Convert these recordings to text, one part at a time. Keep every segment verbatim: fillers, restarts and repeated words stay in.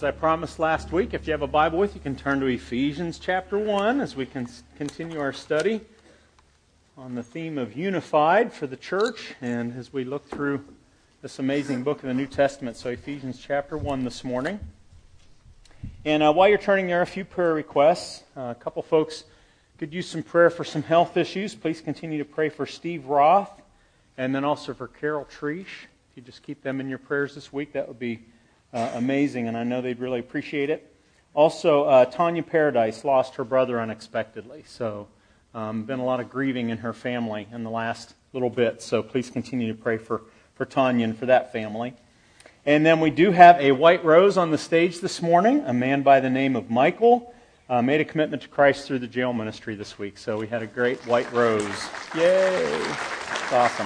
As I promised last week, if you have a Bible with you, you can turn to Ephesians chapter one as we can continue our study on the theme of unified for the church, and as we look through this amazing book of the New Testament. So Ephesians chapter one this morning. And uh, while you're turning there, a few prayer requests. Uh, a couple folks could use some prayer for some health issues. Please continue to pray for Steve Roth and then also for Carol Treesh. If you just keep them in your prayers this week, that would be Uh, amazing, and I know they'd really appreciate it. Also, uh, Tanya Paradise lost her brother unexpectedly, so um, been a lot of grieving in her family in the last little bit, so please continue to pray for, for Tanya and for that family. And then we do have a white rose on the stage this morning. A man by the name of Michael uh, made a commitment to Christ through the jail ministry this week, so we had a great white rose. Yay! That's awesome.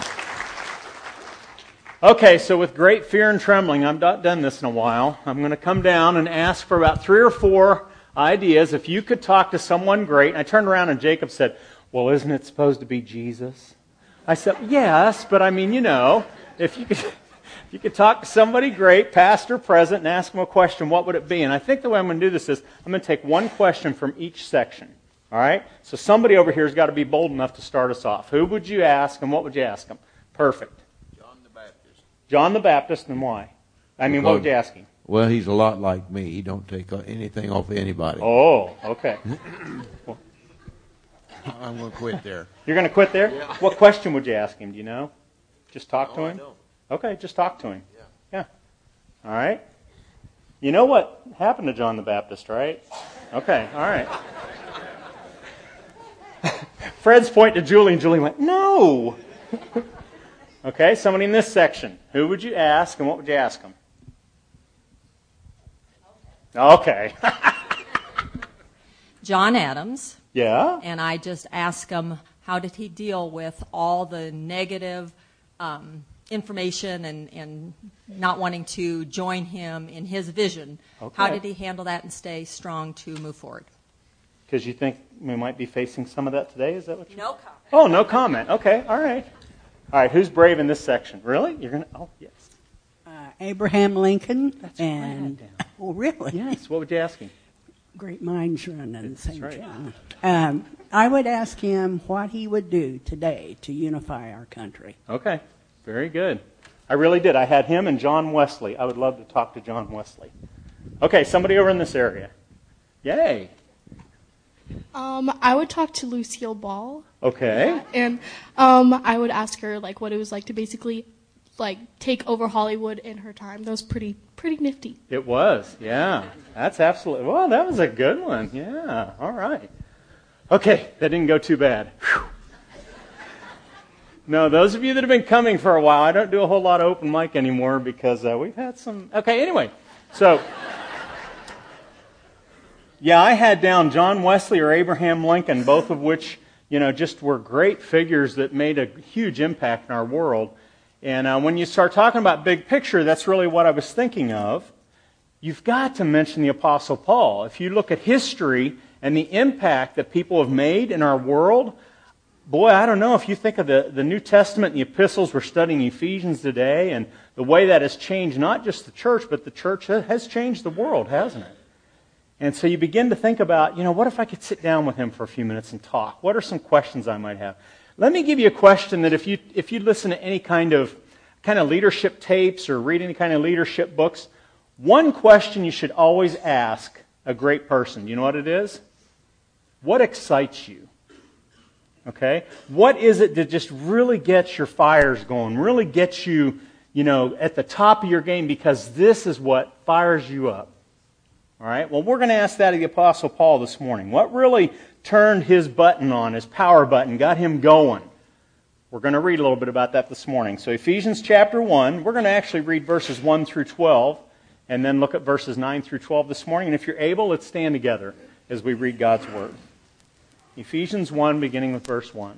Okay, so with great fear and trembling, I've not done this in a while. I'm going to come down and ask for about three or four ideas. If you could talk to someone great. And I turned around and Jacob said, well, isn't it supposed to be Jesus? I said, yes, but I mean, you know, if you could, if you could talk to somebody great, past or present, and ask them a question, what would it be? And I think the way I'm going to do this is I'm going to take one question from each section. All right? So somebody over here has got to be bold enough to start us off. Who would you ask and what would you ask them? Perfect. John the Baptist, and why? I mean, Because, what would you ask him? Well, he's a lot like me. He don't take anything off of anybody. Oh, okay. Well, I'm going to quit there. you're going to quit there? Yeah. What question would you ask him? Do you know? Just talk oh, to him? I know. Okay, just talk to him. Yeah. Yeah. All right. You know what happened to John the Baptist, right? Okay, all right. Fred's pointing to Julie, and Julie went, no! Okay, somebody in this section. Who would you ask, and what would you ask them? Okay. John Adams. Yeah? And I just ask him, how did he deal with all the negative um, information and, and not wanting to join him in his vision? Okay. How did he handle that and stay strong to move forward? Because you think we might be facing some of that today? Is that what you No comment. Oh, no comment. Okay, all right. All right, who's brave in this section? Really? You're going to... Oh, yes. Uh, Abraham Lincoln. That's and right. Oh, really? Yes, what would you ask him? Great minds run in the same right. channel. Um, I would ask him what he would do today to unify our country. Okay, very good. I really did. I had him and John Wesley. I would love to talk to John Wesley. Okay, somebody over in this area. Yay. Um, I would talk to Lucille Ball. Okay. Yeah, and um, I would ask her like what it was like to basically like take over Hollywood in her time. That was pretty pretty nifty. It was, yeah. That's absolutely... Well, that was a good one. Yeah, all right. Okay, that didn't go too bad. Whew. No, those of you that have been coming for a while, I don't do a whole lot of open mic anymore because uh, we've had some... Okay, anyway, so... Yeah, I had down John Wesley or Abraham Lincoln, both of which, you know, just were great figures that made a huge impact in our world. And uh, when you start talking about big picture, that's really what I was thinking of. You've got to mention the Apostle Paul. If you look at history and the impact that people have made in our world, boy, I don't know, if you think of the, the New Testament and the epistles, we're studying Ephesians today, and the way that has changed not just the church, but the church has changed the world, hasn't it? And so you begin to think about, you know, what if I could sit down with him for a few minutes and talk? What are some questions I might have? Let me give you a question that if you if you listen to any kind of kind of leadership tapes or read any kind of leadership books, one question you should always ask a great person. You know what it is? What excites you? Okay? What is it that just really gets your fires going, really gets you, you know, at the top of your game because this is what fires you up? All right, well, we're going to ask that of the Apostle Paul this morning. What really turned his button on, his power button, got him going? We're going to read a little bit about that this morning. So Ephesians chapter one, we're going to actually read verses one through twelve, and then look at verses nine through twelve this morning. And if you're able, let's stand together as we read God's Word. Ephesians one, beginning with verse one.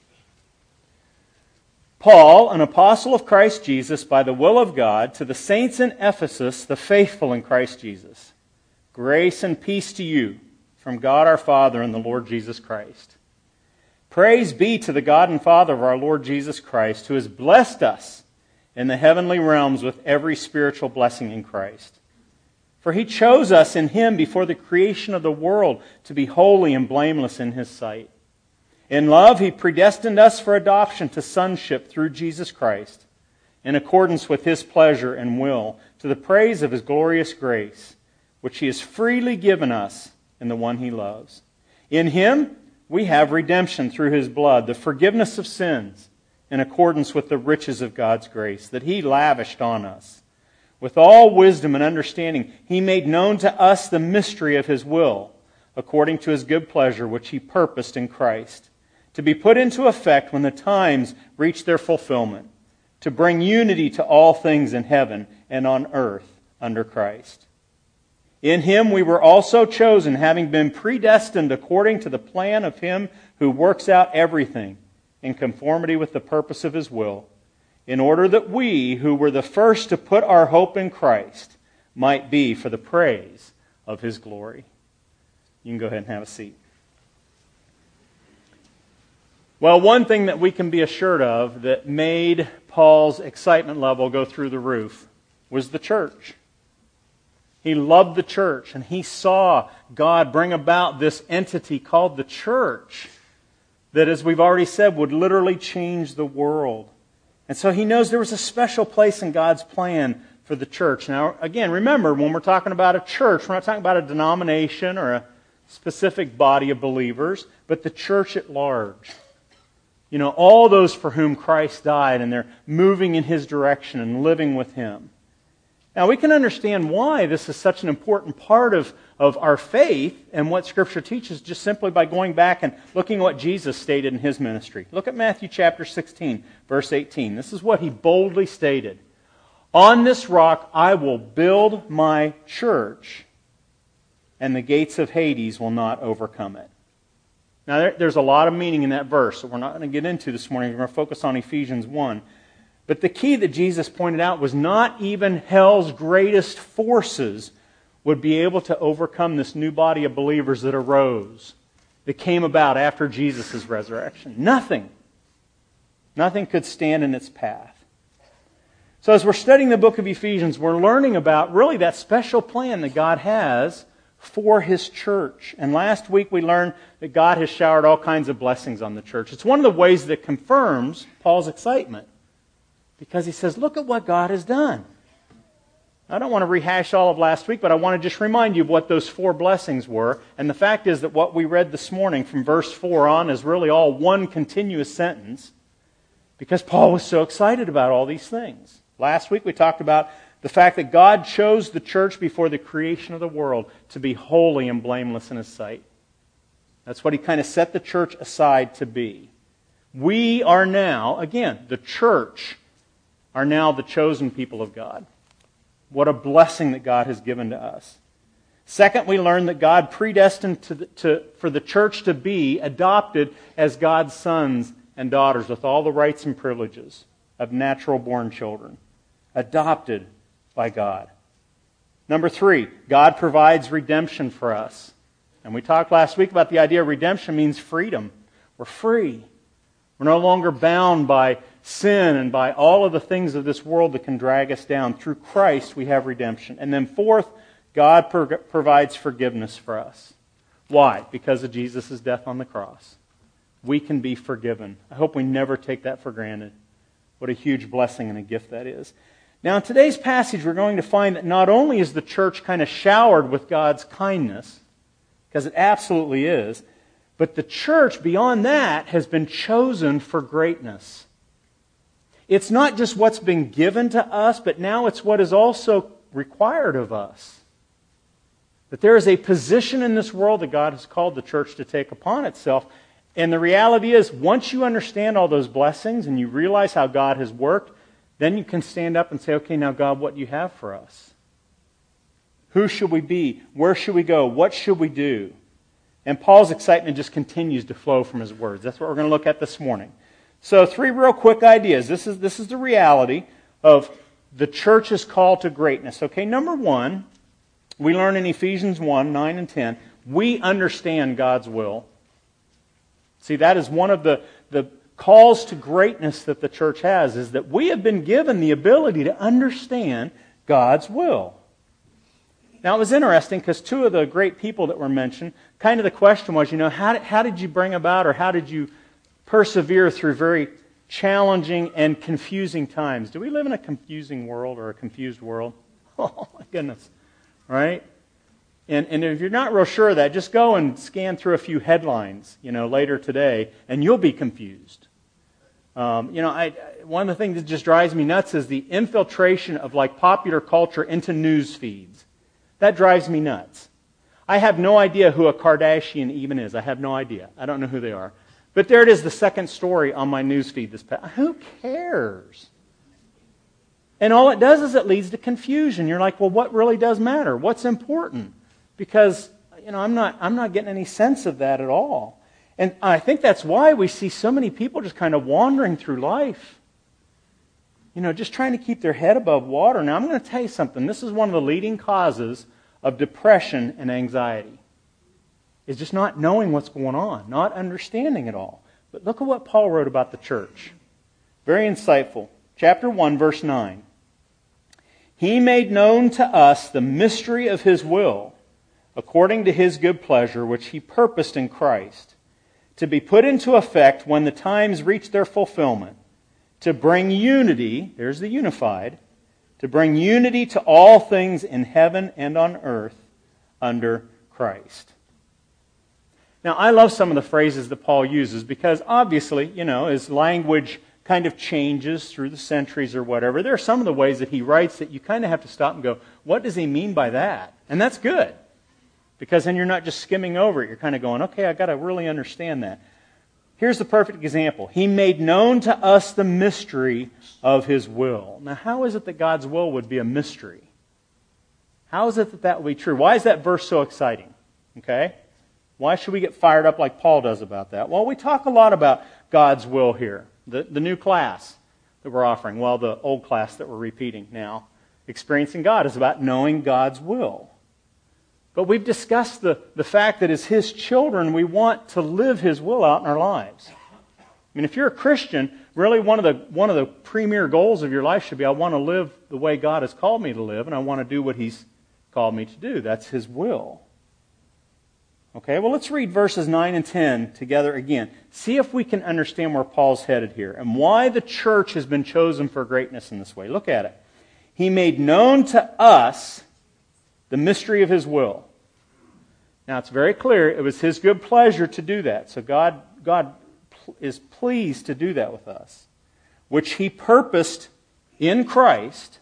Paul, an apostle of Christ Jesus, by the will of God, to the saints in Ephesus, the faithful in Christ Jesus. Grace and peace to you from God our Father and the Lord Jesus Christ. Praise be to the God and Father of our Lord Jesus Christ, who has blessed us in the heavenly realms with every spiritual blessing in Christ. For He chose us in Him before the creation of the world to be holy and blameless in His sight. In love, He predestined us for adoption to sonship through Jesus Christ, in accordance with His pleasure and will, to the praise of His glorious grace, which He has freely given us in the one He loves. In Him we have redemption through His blood, the forgiveness of sins, in accordance with the riches of God's grace that He lavished on us. With all wisdom and understanding, He made known to us the mystery of His will, according to His good pleasure, which He purposed in Christ, to be put into effect when the times reach their fulfillment, to bring unity to all things in heaven and on earth under Christ. In Him we were also chosen, having been predestined according to the plan of Him who works out everything in conformity with the purpose of His will, in order that we, who were the first to put our hope in Christ, might be for the praise of His glory. You can go ahead and have a seat. Well, one thing that we can be assured of that made Paul's excitement level go through the roof was the church. He loved the church, and he saw God bring about this entity called the church that, as we've already said, would literally change the world. And so he knows there was a special place in God's plan for the church. Now, again, remember, when we're talking about a church, we're not talking about a denomination or a specific body of believers, but the church at large. You know, all those for whom Christ died, and they're moving in His direction and living with Him. Now, we can understand why this is such an important part of, of our faith and what Scripture teaches just simply by going back and looking at what Jesus stated in His ministry. Look at Matthew chapter sixteen, verse eighteen. This is what He boldly stated. On this rock I will build my church, and the gates of Hades will not overcome it. Now, there, there's a lot of meaning in that verse that we're not going to get into this morning. We're going to focus on Ephesians one. But the key that Jesus pointed out was not even hell's greatest forces would be able to overcome this new body of believers that arose, that came about after Jesus' resurrection. Nothing. Nothing could stand in its path. So as we're studying the book of Ephesians, we're learning about really that special plan that God has for His church. And last week we learned that God has showered all kinds of blessings on the church. It's one of the ways that confirms Paul's excitement. Because he says, look at what God has done. I don't want to rehash all of last week, but I want to just remind you of what those four blessings were. And the fact is that what we read this morning from verse four on is really all one continuous sentence, because Paul was so excited about all these things. Last week we talked about the fact that God chose the church before the creation of the world to be holy and blameless in His sight. That's what He kind of set the church aside to be. We are now, again, the church are now the chosen people of God. What a blessing that God has given to us. Second, we learn that God predestined to the, to, for the church to be adopted as God's sons and daughters with all the rights and privileges of natural-born children. Adopted by God. Number three, God provides redemption for us. And we talked last week about the idea of redemption means freedom. We're free. We're no longer bound by sin and by all of the things of this world that can drag us down. Through Christ we have redemption. And then fourth, God pro- provides forgiveness for us. Why? Because of Jesus' death on the cross. We can be forgiven. I hope we never take that for granted. What a huge blessing and a gift that is. Now in today's passage we're going to find that not only is the church kind of showered with God's kindness, because it absolutely is, but the church beyond that has been chosen for greatness. It's not just what's been given to us, but now it's what is also required of us. That there is a position in this world that God has called the church to take upon itself. And the reality is, once you understand all those blessings and you realize how God has worked, then you can stand up and say, okay, now God, what do you have for us? Who should we be? Where should we go? What should we do? And Paul's excitement just continues to flow from his words. That's what we're going to look at this morning. So three real quick ideas. This is, this is the reality of the church's call to greatness. Okay, number one, we learn in Ephesians one, nine and ten, we understand God's will. See, that is one of the, the calls to greatness that the church has, is that we have been given the ability to understand God's will. Now, it was interesting because two of the great people that were mentioned, kind of the question was, you know, how did, how did you bring about or how did you persevere through very challenging and confusing times? Do we live in a confusing world or a confused world? Oh, my goodness. Right? And, and if you're not real sure of that, just go and scan through a few headlines, you know, later today, and you'll be confused. Um, you know, I, one of the things that just drives me nuts is the infiltration of like popular culture into news feeds. That drives me nuts. I have no idea who a Kardashian even is. I have no idea. I don't know who they are. But there it is, the second story on my news feed this past. Who cares? And all it does is it leads to confusion. You're like, well, what really does matter? What's important? Because, you know, I'm not I'm not getting any sense of that at all. And I think that's why we see so many people just kind of wandering through life. You know, just trying to keep their head above water. Now, I'm going to tell you something. This is one of the leading causes of depression and anxiety. Is just not knowing what's going on, not understanding it all. But look at what Paul wrote about the church. Very insightful. Chapter one, verse nine. He made known to us the mystery of His will, according to His good pleasure, which He purposed in Christ, to be put into effect when the times reach their fulfillment, to bring unity, there's the unified, to bring unity to all things in heaven and on earth under Christ. Now, I love some of the phrases that Paul uses because obviously, you know, as language kind of changes through the centuries or whatever, there are some of the ways that he writes that you kind of have to stop and go, what does he mean by that? And that's good. Because then you're not just skimming over it. You're kind of going, okay, I've got to really understand that. Here's the perfect example. He made known to us the mystery of His will. Now, how is it that God's will would be a mystery? How is it that that would be true? Why is that verse so exciting? Okay? Why should we get fired up like Paul does about that? Well, we talk a lot about God's will here. The, the new class that we're offering, well, the old class that we're repeating now, Experiencing God, is about knowing God's will. But we've discussed the, the fact that as His children, we want to live His will out in our lives. I mean, if you're a Christian, really one of the one of the premier goals of your life should be, I want to live the way God has called me to live, and I want to do what He's called me to do. That's His will. Okay, well, let's read verses nine and ten together again. See if we can understand where Paul's headed here and why the church has been chosen for greatness in this way. Look at it. He made known to us the mystery of His will. Now, it's very clear it was His good pleasure to do that. So God, God is pleased to do that with us, which He purposed in Christ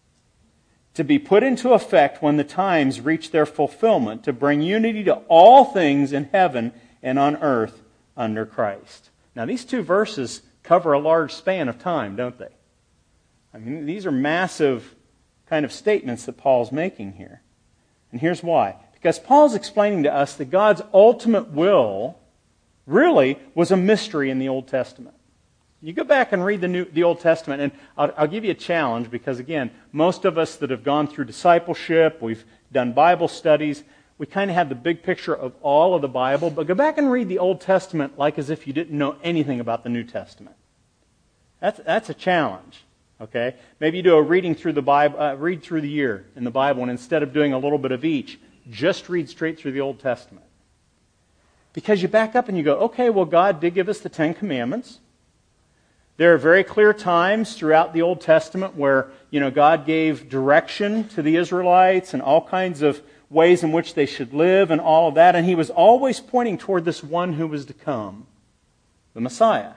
to be put into effect when the times reach their fulfillment, to bring unity to all things in heaven and on earth under Christ. Now, these two verses cover a large span of time, don't they? I mean, these are massive kind of statements that Paul's making here. And here's why. Because Paul's explaining to us that God's ultimate will really was a mystery in the Old Testament. You go back and read the New, the Old Testament, and I'll, I'll give you a challenge because, again, most of us that have gone through discipleship, we've done Bible studies, we kind of have the big picture of all of the Bible, but go back and read the Old Testament like as if you didn't know anything about the New Testament. That's, that's a challenge. Okay? Maybe you do a reading through the Bible, uh, read through the year in the Bible, and instead of doing a little bit of each, just read straight through the Old Testament. Because you back up and you go, okay, well, God did give us the Ten Commandments. There are very clear times throughout the Old Testament where, you know, God gave direction to the Israelites and all kinds of ways in which they should live and all of that. And He was always pointing toward this one who was to come, the Messiah.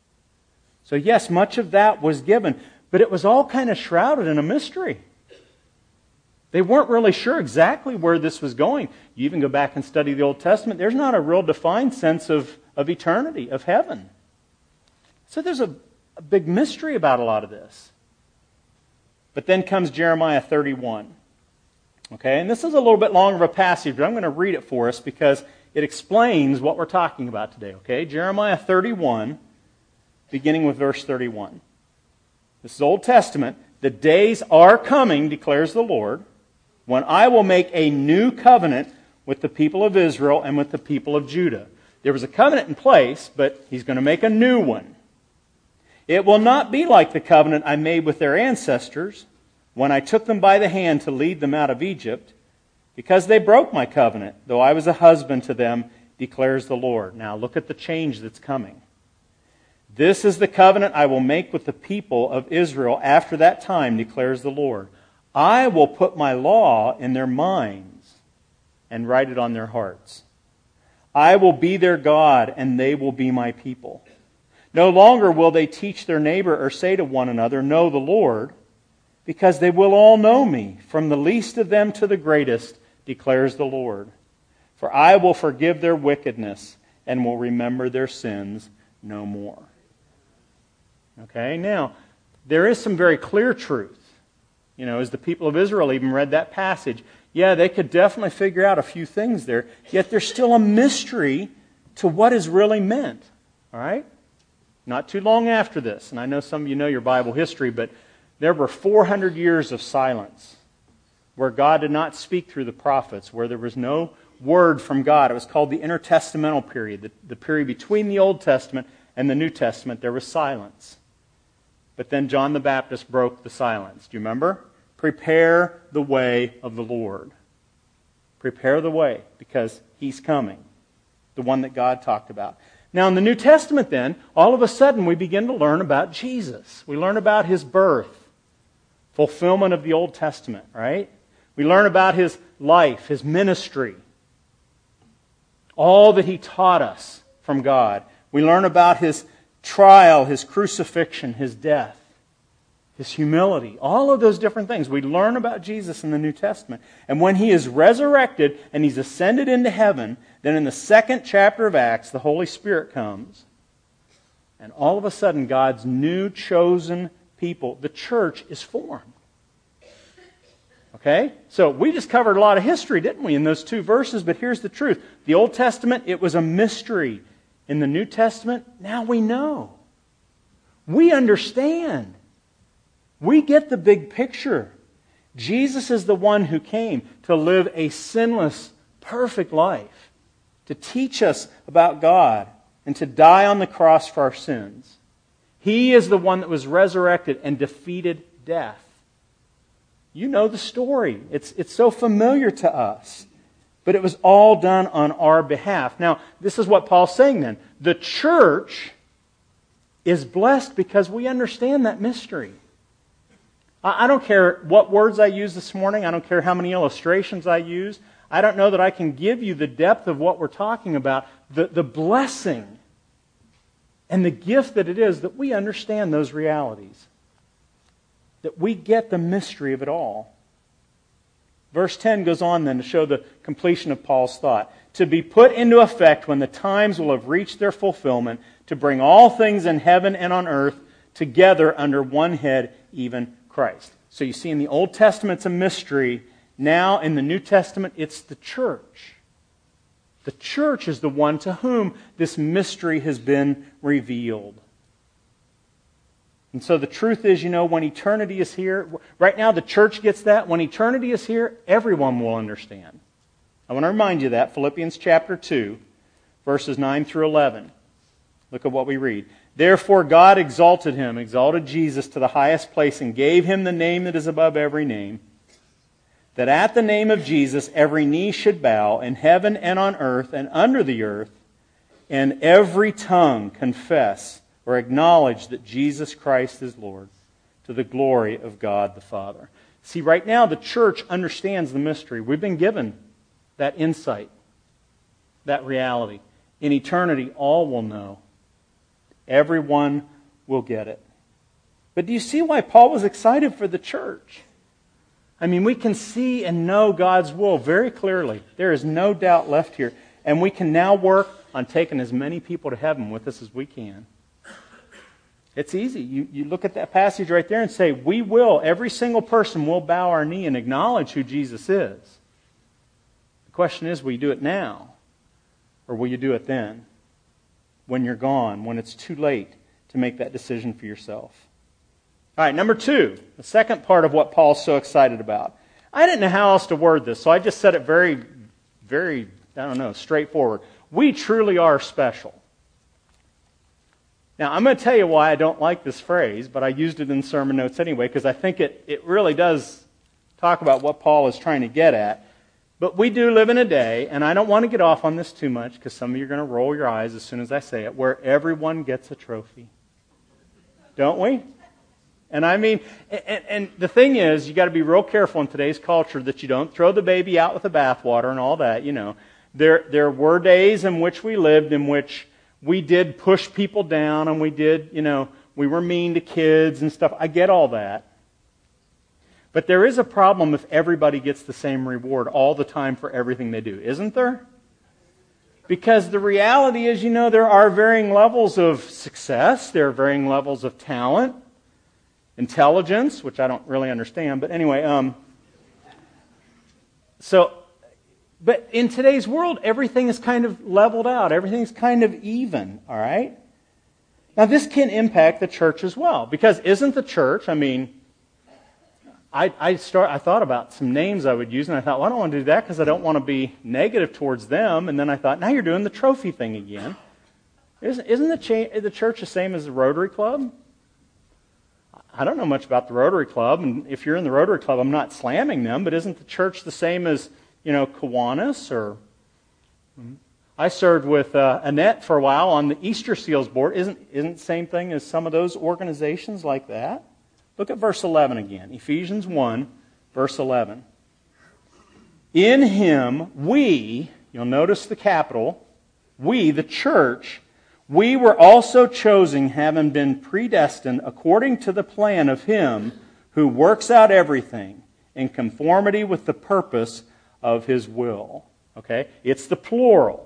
So yes, much of that was given, but it was all kind of shrouded in a mystery. They weren't really sure exactly where this was going. You even go back and study the Old Testament, there's not a real defined sense of, of eternity, of heaven. So there's a, a big mystery about a lot of this. But then comes Jeremiah thirty-one. Okay, and this is a little bit longer of a passage, but I'm going to read it for us because it explains what we're talking about today. Okay, Jeremiah thirty-one, beginning with verse thirty-one. This is Old Testament. The days are coming, declares the Lord, when I will make a new covenant with the people of Israel and with the people of Judah. There was a covenant in place, but He's going to make a new one. It will not be like the covenant I made with their ancestors when I took them by the hand to lead them out of Egypt, because they broke my covenant, though I was a husband to them, declares the Lord. Now look at the change that's coming. This is the covenant I will make with the people of Israel after that time, declares the Lord. I will put my law in their minds and write it on their hearts. I will be their God, and they will be my people. No longer will they teach their neighbor or say to one another, know the Lord, because they will all know me, from the least of them to the greatest, declares the Lord. For I will forgive their wickedness and will remember their sins no more. Okay, now, there is some very clear truth. You know, as the people of Israel even read that passage, yeah, they could definitely figure out a few things there, yet there's still a mystery to what is really meant. All right? Not too long after this, and I know some of you know your Bible history, but there were four hundred years of silence where God did not speak through the prophets, where there was no word from God. It was called the intertestamental period, the, the period between the Old Testament and the New Testament. There was silence. But then John the Baptist broke the silence. Do you remember? Prepare the way of the Lord. Prepare the way, because He's coming. The one that God talked about. Now in the New Testament then, all of a sudden we begin to learn about Jesus. We learn about His birth. Fulfillment of the Old Testament, right? We learn about His life, His ministry. All that He taught us from God. We learn about His trial, His crucifixion, His death, His humility, all of those different things. We learn about Jesus in the New Testament. And when He is resurrected and He's ascended into heaven, then in the second chapter of Acts, the Holy Spirit comes. And all of a sudden, God's new chosen people, the church, is formed. Okay? So we just covered a lot of history, didn't we, in those two verses? But here's the truth. The Old Testament, it was a mystery. In the New Testament, now we know. We understand. We get the big picture. Jesus is the one who came to live a sinless, perfect life, to teach us about God, and to die on the cross for our sins. He is the one that was resurrected and defeated death. You know the story. It's, it's so familiar to us. But it was all done on our behalf. Now, this is what Paul's saying then. The church is blessed because we understand that mystery. I don't care what words I use this morning. I don't care how many illustrations I use. I don't know that I can give you the depth of what we're talking about. The, the blessing and the gift that it is that we understand those realities. That we get the mystery of it all. Verse ten goes on then to show the completion of Paul's thought. To be put into effect when the times will have reached their fulfillment, to bring all things in heaven and on earth together under one head, even Christ. So you see in the Old Testament it's a mystery. Now in the New Testament it's the church. The church is the one to whom this mystery has been revealed. And so the truth is, you know, when eternity is here, right now the church gets that. When eternity is here, everyone will understand. I want to remind you of that. Philippians chapter two, verses nine through eleven. Look at what we read. Therefore God exalted Him, exalted Jesus to the highest place, and gave Him the name that is above every name, that at the name of Jesus every knee should bow, in heaven and on earth and under the earth, and every tongue confess or acknowledge that Jesus Christ is Lord, to the glory of God the Father. See, right now the church understands the mystery. We've been given that insight, that reality. In eternity, all will know. Everyone will get it. But do you see why Paul was excited for the church? I mean, we can see and know God's will very clearly. There is no doubt left here. And we can now work on taking as many people to heaven with us as we can. It's easy. You, you look at that passage right there and say, we will, every single person will bow our knee and acknowledge who Jesus is. The question is, will you do it now? Or will you do it then? When you're gone, when it's too late to make that decision for yourself. All right, number two, the second part of what Paul's so excited about. I didn't know how else to word this, so I just said it very, very, I don't know, straightforward. We truly are special. Now, I'm going to tell you why I don't like this phrase, but I used it in sermon notes anyway, because I think it, it really does talk about what Paul is trying to get at. But we do live in a day, and I don't want to get off on this too much because some of you are going to roll your eyes as soon as I say it, where everyone gets a trophy. Don't we? And I mean, and, and the thing is, you got to be real careful in today's culture that you don't throw the baby out with the bathwater and all that, you know. There, there were days in which we lived in which we did push people down and we did, you know, we were mean to kids and stuff. I get all that. But there is a problem if everybody gets the same reward all the time for everything they do, isn't there? Because the reality is, you know, there are varying levels of success, there are varying levels of talent, intelligence, which I don't really understand, but anyway, um, so, but in today's world, everything is kind of leveled out. Everything's kind of even, all right? Now, this can impact the church as well, because isn't the church, I mean, I, I, start, I thought about some names I would use, and I thought, well, I don't want to do that because I don't want to be negative towards them, and then I thought, now you're doing the trophy thing again. Isn't, isn't the, cha- the church the same as the Rotary Club? I don't know much about the Rotary Club, and if you're in the Rotary Club, I'm not slamming them, but isn't the church the same as, you know, Kiwanis? Or I served with uh, Annette for a while on the Easter Seals board. Isn't isn't the same thing as some of those organizations like that? Look at verse eleven again. Ephesians one, verse eleven. In Him, we, you'll notice the capital, we, the church, we were also chosen, having been predestined according to the plan of Him who works out everything in conformity with the purpose of His will. Okay? It's the plural.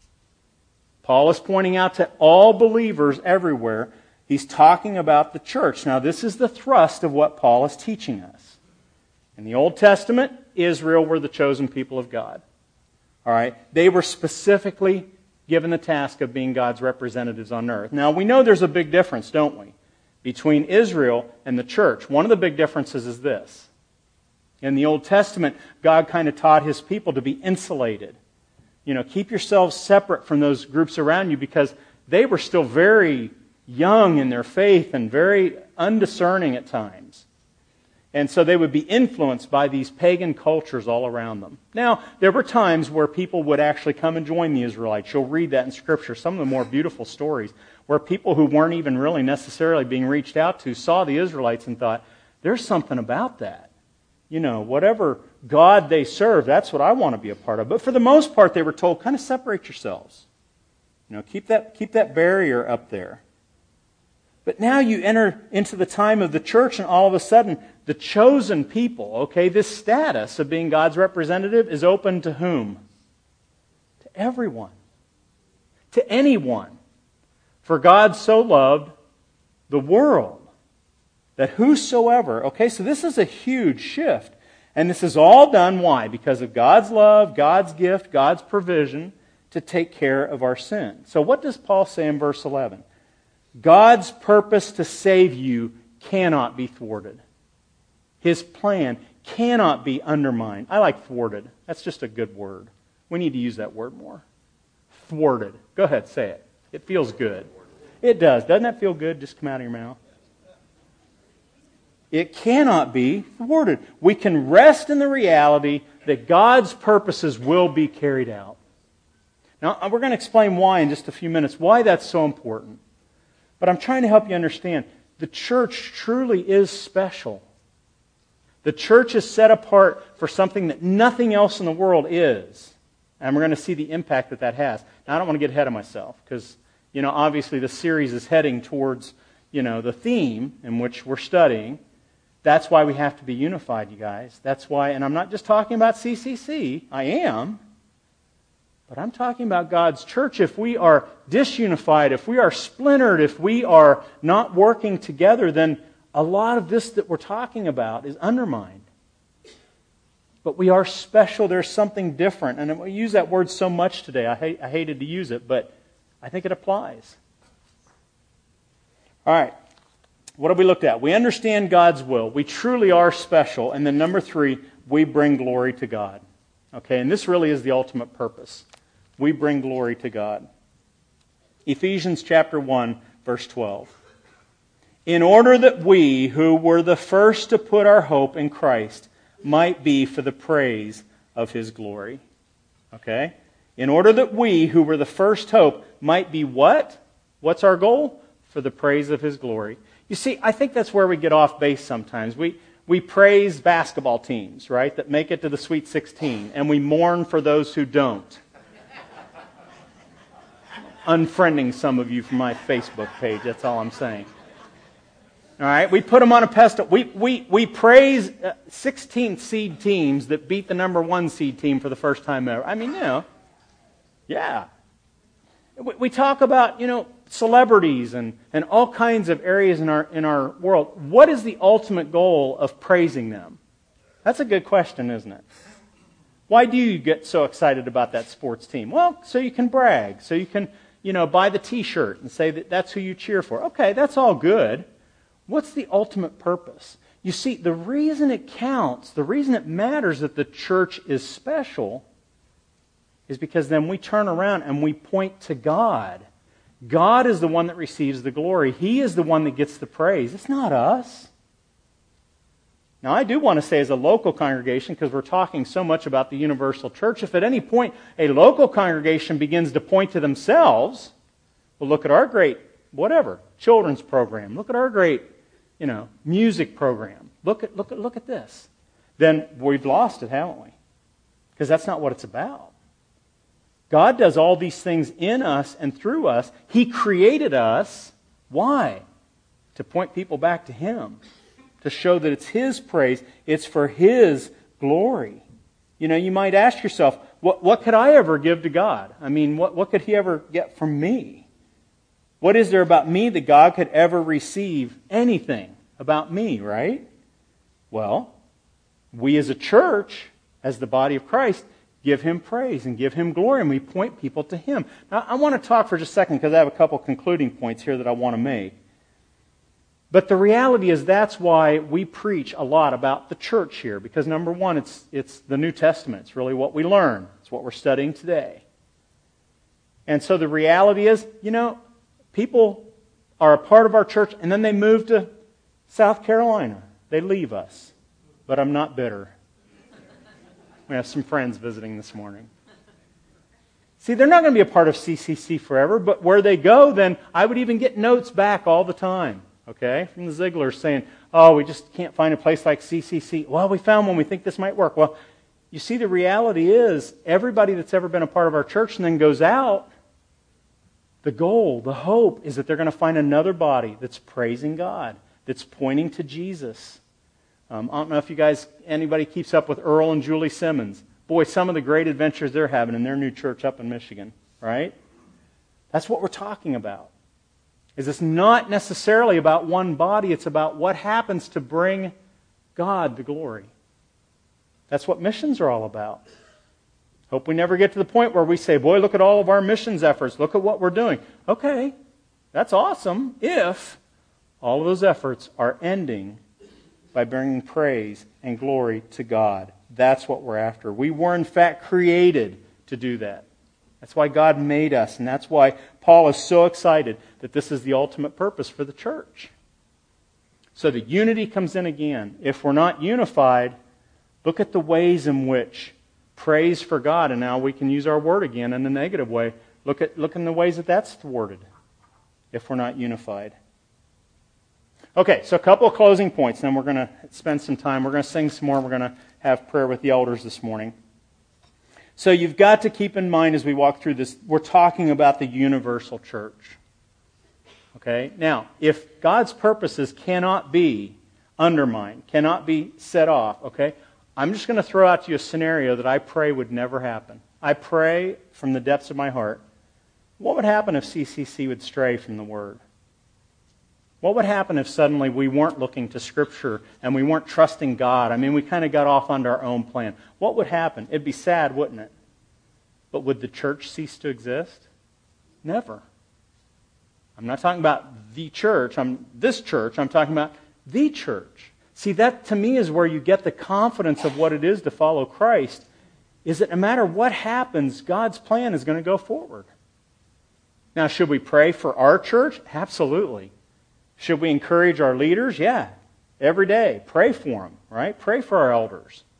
Paul is pointing out to all believers everywhere. He's talking about the church. Now, this is the thrust of what Paul is teaching us. In the Old Testament, Israel were the chosen people of God. All right? They were specifically given the task of being God's representatives on earth. Now, we know there's a big difference, don't we, between Israel and the church. One of the big differences is this. In the Old Testament, God kind of taught His people to be insulated. You know, keep yourselves separate from those groups around you because they were still very young in their faith and very undiscerning at times. And so they would be influenced by these pagan cultures all around them. Now, there were times where people would actually come and join the Israelites. You'll read that in Scripture, some of the more beautiful stories, where people who weren't even really necessarily being reached out to saw the Israelites and thought, there's something about that. You know, whatever God they serve, that's what I want to be a part of. But for the most part, they were told, kind of separate yourselves. You know, keep that, keep that barrier up there. But now you enter into the time of the church, and all of a sudden, the chosen people, okay, this status of being God's representative is open to whom? To everyone. To anyone. For God so loved the world that whosoever, okay, so this is a huge shift. And this is all done, why? Because of God's love, God's gift, God's provision to take care of our sin. So what does Paul say in verse eleven? God's purpose to save you cannot be thwarted. His plan cannot be undermined. I like thwarted. That's just a good word. We need to use that word more. Thwarted. Go ahead, say it. It feels good. It does. Doesn't that feel good just come out of your mouth? It cannot be thwarted. We can rest in the reality that God's purposes will be carried out. Now, we're going to explain why in just a few minutes, why that's so important. But I'm trying to help you understand. The church truly is special. The church is set apart for something that nothing else in the world is. And we're going to see the impact that that has. Now, I don't want to get ahead of myself because, you know, obviously the series is heading towards, you know, the theme in which we're studying. That's why we have to be unified, you guys. That's why, and I'm not just talking about C C C. I am. But I'm talking about God's church. If we are disunified, if we are splintered, if we are not working together, then a lot of this that we're talking about is undermined. But we are special. There's something different. And we use that word so much today. I, hate, I hated to use it, but I think it applies. All right. What have we looked at? We understand God's will. We truly are special. And then number three, we bring glory to God. Okay, and this really is the ultimate purpose. We bring glory to God. Ephesians chapter one, verse twelve. In order that we, who were the first to put our hope in Christ, might be for the praise of His glory. Okay? In order that we, who were the first hope, might be what? What's our goal? For the praise of His glory. You see, I think that's where we get off base sometimes. We we praise basketball teams, right, that make it to the Sweet sixteen, and we mourn for those who don't. Unfriending some of you from my Facebook page, that's all I'm saying. All right, we put them on a pedestal. We we we praise sixteenth seed teams that beat the number one seed team for the first time ever. I mean, you know, yeah. We, we talk about, you know, celebrities and, and all kinds of areas in our in our world. What is the ultimate goal of praising them? That's a good question, isn't it? Why do you get so excited about that sports team? Well, so you can brag, so you can, you know, buy the T-shirt and say that that's who you cheer for. Okay, that's all good. What's the ultimate purpose? You see, the reason it counts, the reason it matters that the church is special is because then we turn around and we point to God. God is the one that receives the glory. He is the one that gets the praise. It's not us. Now, I do want to say as a local congregation, because we're talking so much about the universal church, if at any point a local congregation begins to point to themselves, well, look at our great, whatever, children's program. Look at our great, you know, music program. Look at, look at, look at this. Then we've lost it, haven't we? Because that's not what it's about. God does all these things in us and through us. He created us. Why? To point people back to Him. To show that it's His praise. It's for His glory. You know, you might ask yourself, what, what could I ever give to God? I mean, what, what could He ever get from me? What is there about me that God could ever receive anything about me, right? Well, we as a church, as the body of Christ, give Him praise and give Him glory, and we point people to Him. Now, I want to talk for just a second because I have a couple concluding points here that I want to make. But the reality is that's why we preach a lot about the church here, because number one, it's it's the New Testament. It's really what we learn. It's what we're studying today. And so the reality is, you know, people are a part of our church, and then they move to South Carolina. They leave us. But I'm not bitter. We have some friends visiting this morning. See, they're not going to be a part of C C C forever, but where they go, then I would even get notes back all the time, okay, from the Zigglers saying, oh, we just can't find a place like C C C. Well, we found one. We think this might work. Well, you see, the reality is everybody that's ever been a part of our church and then goes out, the goal, the hope is that they're going to find another body that's praising God, that's pointing to Jesus. Um, I don't know if you guys, anybody keeps up with Earl and Julie Simmons. Boy, some of the great adventures they're having in their new church up in Michigan, right? That's what we're talking about. Is it's not necessarily about one body, it's about what happens to bring God the glory. That's what missions are all about. Hope we never get to the point where we say, boy, look at all of our missions efforts. Look at what we're doing. Okay, that's awesome if all of those efforts are ending by bringing praise and glory to God. That's what we're after. We were, in fact, created to do that. That's why God made us, and that's why Paul is so excited that this is the ultimate purpose for the church. So the unity comes in again. If we're not unified, look at the ways in which praise for God, and now we can use our word again in a negative way. Look at look in the ways that that's thwarted if we're not unified. Okay, so a couple of closing points, then we're going to spend some time. We're going to sing some more. We're going to have prayer with the elders this morning. So you've got to keep in mind as we walk through this, we're talking about the universal church. Okay? Now, if God's purposes cannot be undermined, cannot be set off, okay, I'm just going to throw out to you a scenario that I pray would never happen. I pray from the depths of my heart, what would happen if C C C would stray from the Word? What would happen if suddenly we weren't looking to Scripture and we weren't trusting God? I mean, we kind of got off onto our own plan. What would happen? It'd be sad, wouldn't it? But would the church cease to exist? Never. I'm not talking about the church. I'm this church. I'm talking about the church. See, that to me is where you get the confidence of what it is to follow Christ, is that no matter what happens, God's plan is going to go forward. Now, should we pray for our church? Absolutely. Should we encourage our leaders? Yeah. Every day. Pray for them, right? Pray for our elders.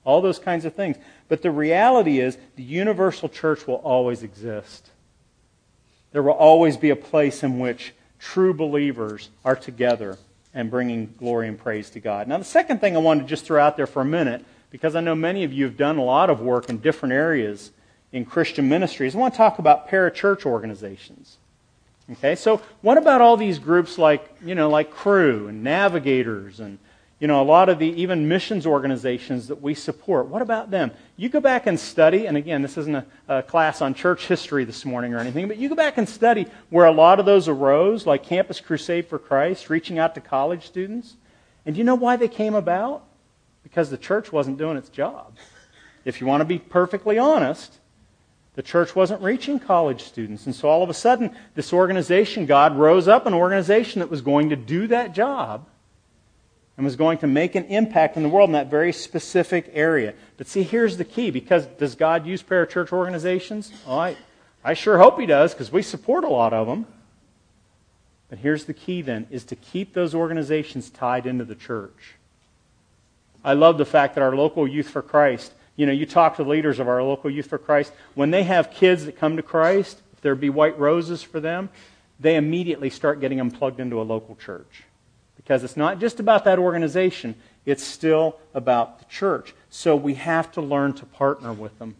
all those kinds of things. But the reality is the universal church will always exist. There will always be a place in which true believers are together and bringing glory and praise to God. Now, the second thing I wanted to just throw out there for a minute, because I know many of you have done a lot of work in different areas in Christian ministries, I want to talk about parachurch organizations. Okay, so what about all these groups like, you know, like Cru and Navigators and, you know, a lot of the even missions organizations that we support? What about them? You go back and study, and again, this isn't a, a class on church history this morning or anything, but you go back and study where a lot of those arose, like Campus Crusade for Christ, reaching out to college students. And do you know why they came about? Because the church wasn't doing its job. If you want to be perfectly honest, the church wasn't reaching college students. And so all of a sudden, this organization, God rose up an organization that was going to do that job and was going to make an impact in the world in that very specific area. But see, here's the key, because does God use parachurch organizations? Oh, I, I sure hope He does, because we support a lot of them. But here's the key then, is to keep those organizations tied into the church. I love the fact that our local Youth for Christ, you know, you talk to the leaders of our local Youth for Christ, when they have kids that come to Christ, if there be white roses for them, they immediately start getting them plugged into a local church. Because it's not just about that organization, it's still about the church. So we have to learn to partner with them.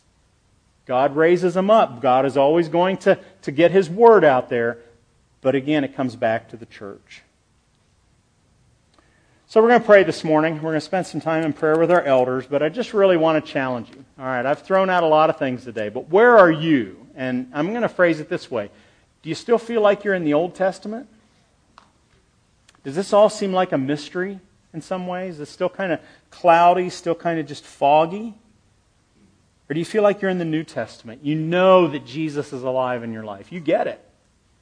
God raises them up. God is always going to, to get His word out there. But again, it comes back to the church. So we're going to pray this morning. We're going to spend some time in prayer with our elders, but I just really want to challenge you. All right, I've thrown out a lot of things today, but where are you? And I'm going to phrase it this way. Do you still feel like you're in the Old Testament? Does this all seem like a mystery in some ways? It's still kind of cloudy, still kind of just foggy? Or do you feel like you're in the New Testament? You know that Jesus is alive in your life. You get it.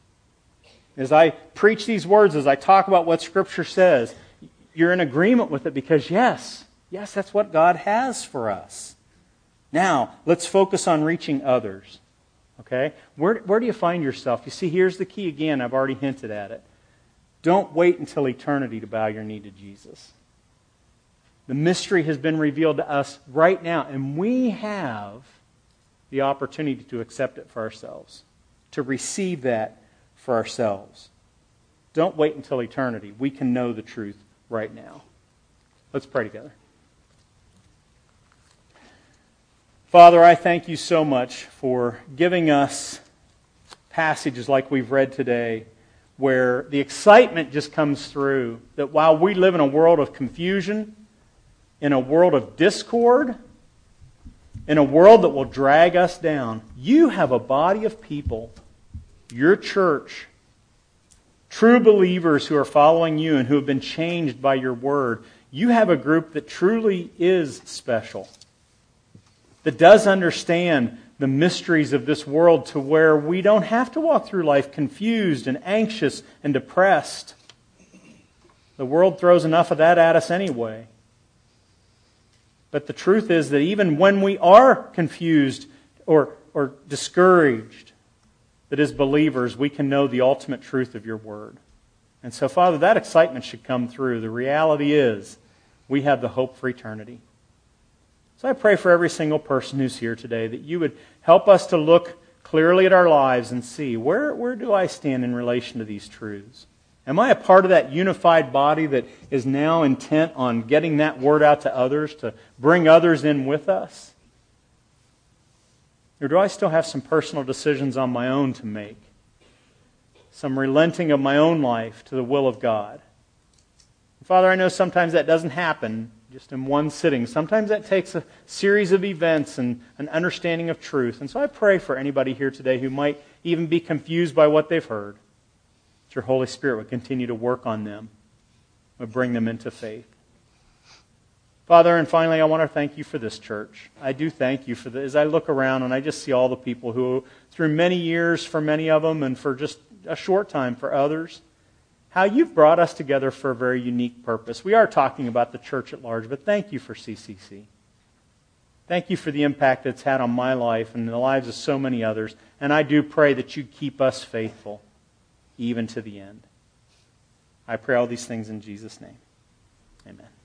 As I preach these words, as I talk about what Scripture says, you're in agreement with it because yes, yes, that's what God has for us. Now, let's focus on reaching others. Okay? Where, where do you find yourself? You see, here's the key again. I've already hinted at it. Don't wait until eternity to bow your knee to Jesus. The mystery has been revealed to us right now, and we have the opportunity to accept it for ourselves, to receive that for ourselves. Don't wait until eternity. We can know the truth right now. Let's pray together. Father, I thank You so much for giving us passages like we've read today, where the excitement just comes through that while we live in a world of confusion, in a world of discord, in a world that will drag us down, You have a body of people, Your church, true believers who are following You and who have been changed by Your word. You have a group that truly is special, that does understand the mysteries of this world to where we don't have to walk through life confused and anxious and depressed. The world throws enough of that at us anyway. But the truth is that even when we are confused or, or discouraged, that as believers we can know the ultimate truth of Your word. And so, Father, that excitement should come through. The reality is we have the hope for eternity. So I pray for every single person who's here today that You would help us to look clearly at our lives and see, where, where do I stand in relation to these truths? Am I a part of that unified body that is now intent on getting that word out to others, to bring others in with us? Or do I still have some personal decisions on my own to make? Some relenting of my own life to the will of God? Father, I know sometimes that doesn't happen just in one sitting. Sometimes that takes a series of events and an understanding of truth. And so I pray for anybody here today who might even be confused by what they've heard, that Your Holy Spirit would continue to work on them, would bring them into faith. Father, and finally, I want to thank You for this church. I do thank You for the, as I look around and I just see all the people who, through many years for many of them and for just a short time for others, how You've brought us together for a very unique purpose. We are talking about the church at large, but thank You for C C C. Thank You for the impact it's had on my life and the lives of so many others. And I do pray that You'd keep us faithful even to the end. I pray all these things in Jesus' name. Amen.